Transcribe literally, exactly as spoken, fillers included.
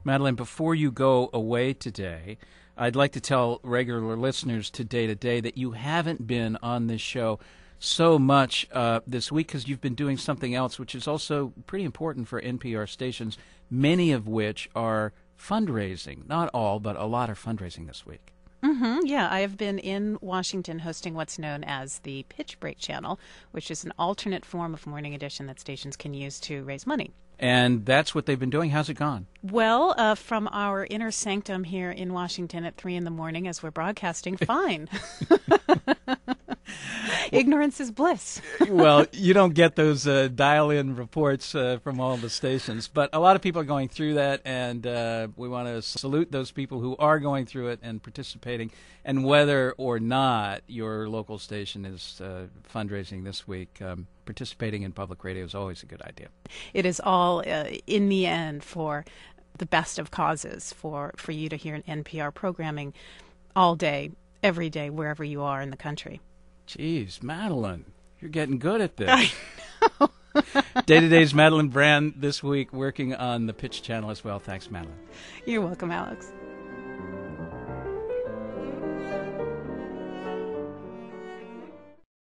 Madeline, before you go away today, I'd like to tell regular listeners to Day to Day that you haven't been on this show so much uh, this week because you've been doing something else, which is also pretty important for N P R stations, many of which are fundraising. Not all, but a lot are fundraising this week. Mm-hmm, yeah, I have been in Washington hosting what's known as the Pitch Break Channel, which is an alternate form of morning edition that stations can use to raise money. And that's what they've been doing. How's it gone? Well, uh, from our inner sanctum here in Washington at three in the morning as we're broadcasting, fine. Ignorance is bliss. Well, you don't get those uh, dial-in reports uh, from all the stations, but a lot of people are going through that, and uh, we want to salute those people who are going through it and participating. And whether or not your local station is uh, fundraising this week, um, participating in public radio is always a good idea. It is all, uh, in the end, for the best of causes, for, for you to hear an N P R programming all day, every day, wherever you are in the country. Geez, Madeline, you're getting good at this. I know. Day to Day's Madeline Brand this week working on the Pitch Channel as well. Thanks, Madeline. You're welcome, Alex.